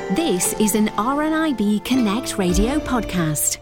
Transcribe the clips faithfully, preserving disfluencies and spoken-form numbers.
This is an R N I B Connect radio podcast.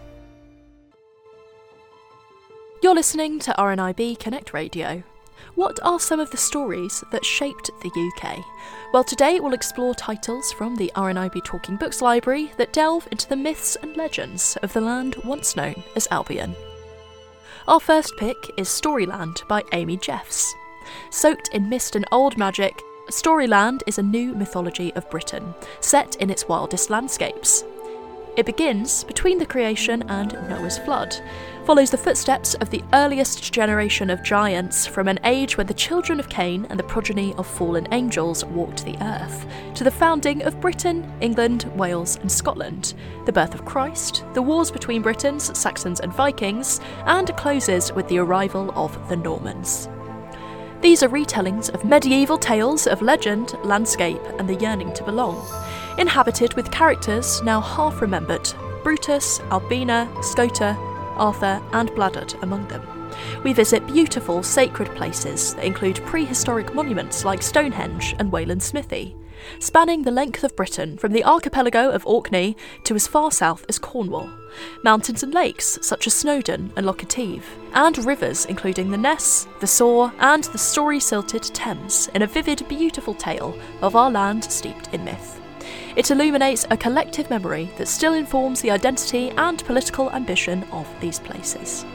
You're listening to R N I B Connect Radio. What are some of the stories that shaped the U K? Well, today we'll explore titles from the R N I B Talking Books Library that delve into the myths and legends of the land once known as Albion. Our first pick is Storyland by Amy Jeffs. Soaked in mist and old magic, Storyland is a new mythology of Britain, set in its wildest landscapes. It begins between the creation and Noah's flood, follows the footsteps of the earliest generation of giants from an age when the children of Cain and the progeny of fallen angels walked the earth, to the founding of Britain, England, Wales and Scotland, the birth of Christ, the wars between Britons, Saxons and Vikings, and closes with the arrival of the Normans. These are retellings of medieval tales of legend, landscape and the yearning to belong, inhabited with characters now half remembered, Brutus, Albina, Scota, Arthur and Bladud among them. We visit beautiful sacred places that include prehistoric monuments like Stonehenge and Wayland Smithy, spanning the length of Britain from the archipelago of Orkney to as far south as Cornwall, mountains and lakes such as Snowdon and Loch Etive, and rivers including the Ness, the Soar and the story-silted Thames in a vivid, beautiful tale of our land steeped in myth. It illuminates a collective memory that still informs the identity and political ambition of these places.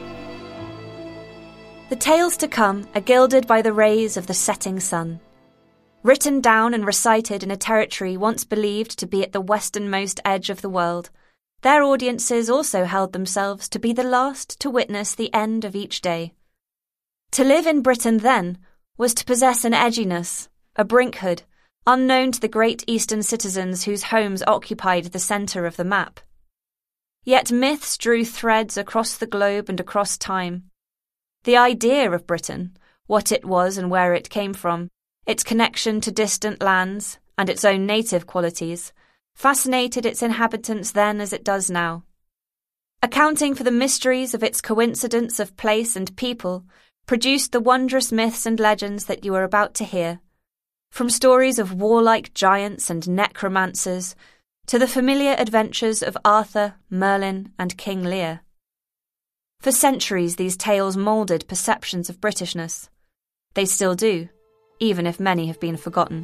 The tales to come are gilded by the rays of the setting sun. Written down and recited in a territory once believed to be at the westernmost edge of the world, their audiences also held themselves to be the last to witness the end of each day. To live in Britain then was to possess an edginess, a brinkhood, unknown to the great eastern citizens whose homes occupied the centre of the map. Yet myths drew threads across the globe and across time. The idea of Britain, what it was and where it came from, its connection to distant lands and its own native qualities, fascinated its inhabitants then as it does now. Accounting for the mysteries of its coincidence of place and people, produced the wondrous myths and legends that you are about to hear, from stories of warlike giants and necromancers to the familiar adventures of Arthur, Merlin and King Lear. For centuries these tales moulded perceptions of Britishness. They still do, even if many have been forgotten.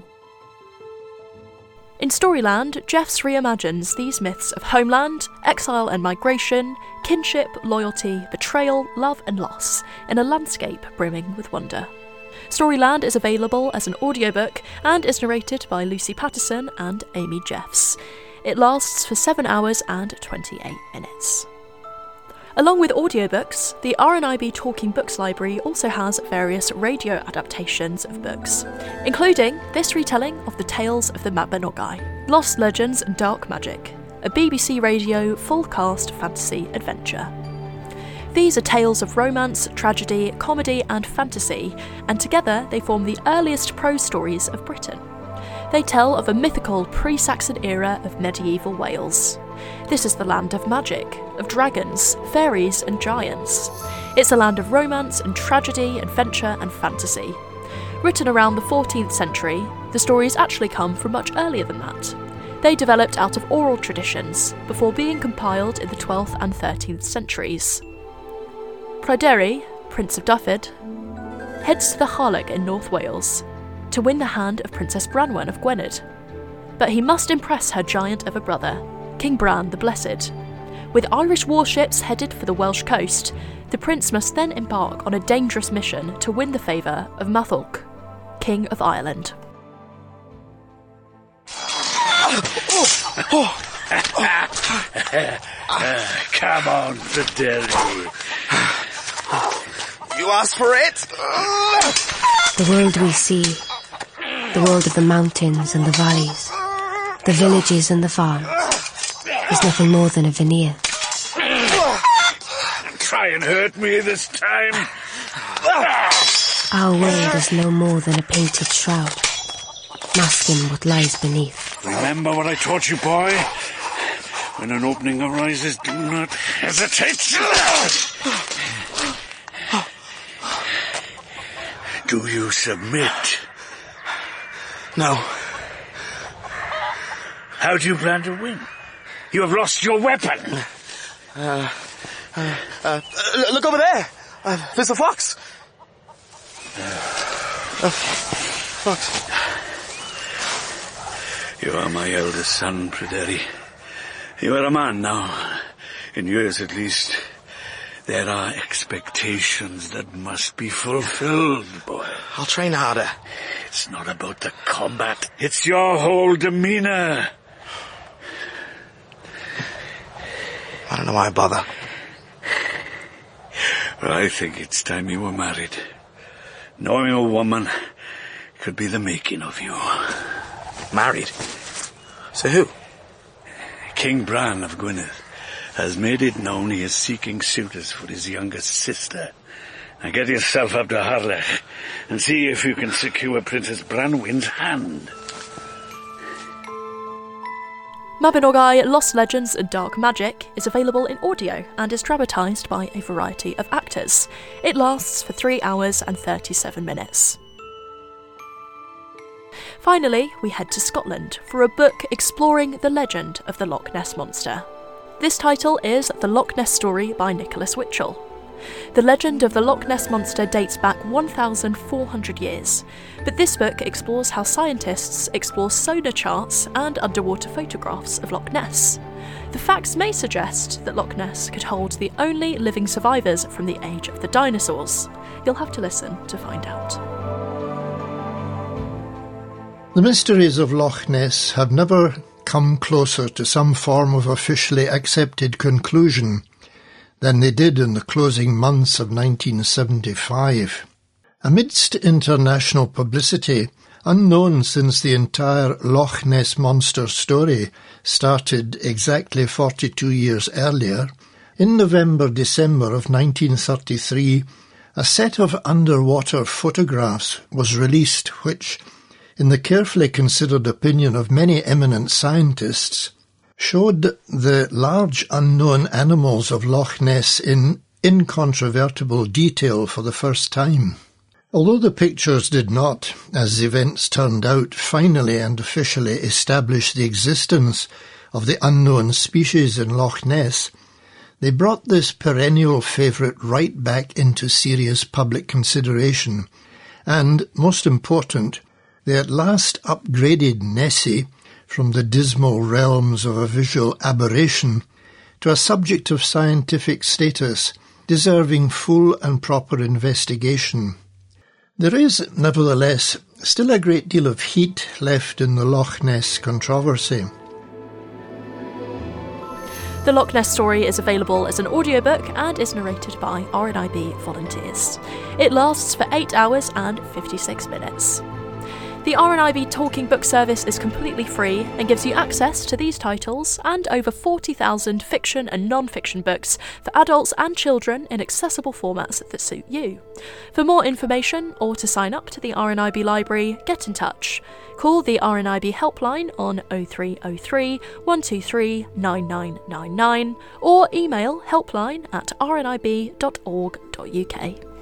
In Storyland, Jeffs reimagines these myths of homeland, exile and migration, kinship, loyalty, betrayal, love and loss, in a landscape brimming with wonder. Storyland is available as an audiobook and is narrated by Lucy Patterson and Amy Jeffs. It lasts for seven hours and twenty-eight minutes. Along with audiobooks, the R N I B Talking Books Library also has various radio adaptations of books, including this retelling of the Tales of the Mabinogi, Lost Legends and Dark Magic, a B B C Radio full-cast fantasy adventure. These are tales of romance, tragedy, comedy and fantasy, and together they form the earliest prose stories of Britain. They tell of a mythical pre-Saxon era of medieval Wales. This is the land of magic, of dragons, fairies and giants. It's a land of romance and tragedy, adventure and fantasy. Written around the fourteenth century, the stories actually come from much earlier than that. They developed out of oral traditions before being compiled in the twelfth and thirteenth centuries. Pryderi, Prince of Dyfed, heads to the Harlech in North Wales to win the hand of Princess Branwen of Gwynedd. But he must impress her giant of a brother, King Bran the Blessed. With Irish warships headed for the Welsh coast, the prince must then embark on a dangerous mission to win the favour of Matholwch, King of Ireland. Come on, Pryderi. You asked for it? The world we see, the world of the mountains and the valleys, the villages and the farms, is nothing more than a veneer. Try and hurt me this time. Our world is no more than a painted shroud, masking what lies beneath. Remember what I taught you, boy? When an opening arises, do not hesitate. Do you submit? No. How do you plan to win? You have lost your weapon. Uh, uh, uh, look over there. Uh, there's a fox. Uh, fox. You are my eldest son, Pryderi. You are a man now. In years at least. There are expectations that must be fulfilled, boy. I'll train harder. It's not about the combat. It's your whole demeanor. I don't know why I bother. Well, I think it's time you were married. Knowing a woman could be the making of you. Married? So who? King Bran of Gwynedd has made it known he is seeking suitors for his youngest sister. Now get yourself up to Harlech and see if you can secure Princess Branwen's hand. Mabinogi Lost Legends and Dark Magic is available in audio and is dramatised by a variety of actors. It lasts for three hours and thirty-seven minutes. Finally, we head to Scotland for a book exploring the legend of the Loch Ness Monster. This title is The Loch Ness Story by Nicholas Witchell. The legend of the Loch Ness Monster dates back one thousand four hundred years, but this book explores how scientists explore sonar charts and underwater photographs of Loch Ness. The facts may suggest that Loch Ness could hold the only living survivors from the age of the dinosaurs. You'll have to listen to find out. The mysteries of Loch Ness have never come closer to some form of officially accepted conclusion than they did in the closing months of nineteen seventy-five. Amidst international publicity, unknown since the entire Loch Ness Monster story started exactly forty-two years earlier, in November-December of nineteen thirty-three, a set of underwater photographs was released which, in the carefully considered opinion of many eminent scientists, showed the large unknown animals of Loch Ness in incontrovertible detail for the first time. Although the pictures did not, as events turned out, finally and officially establish the existence of the unknown species in Loch Ness, they brought this perennial favourite right back into serious public consideration, and, most important, they at last upgraded Nessie from the dismal realms of a visual aberration to a subject of scientific status, deserving full and proper investigation. There is, nevertheless, still a great deal of heat left in the Loch Ness controversy. The Loch Ness Story is available as an audiobook and is narrated by R N I B volunteers. It lasts for eight hours and fifty-six minutes. The R N I B Talking Book service is completely free and gives you access to these titles and over forty thousand fiction and non-fiction books for adults and children in accessible formats that suit you. For more information or to sign up to the R N I B library, get in touch. Call the R N I B helpline on oh three oh three, one two three, nine nine nine nine or email helpline at r n i b dot org dot u k.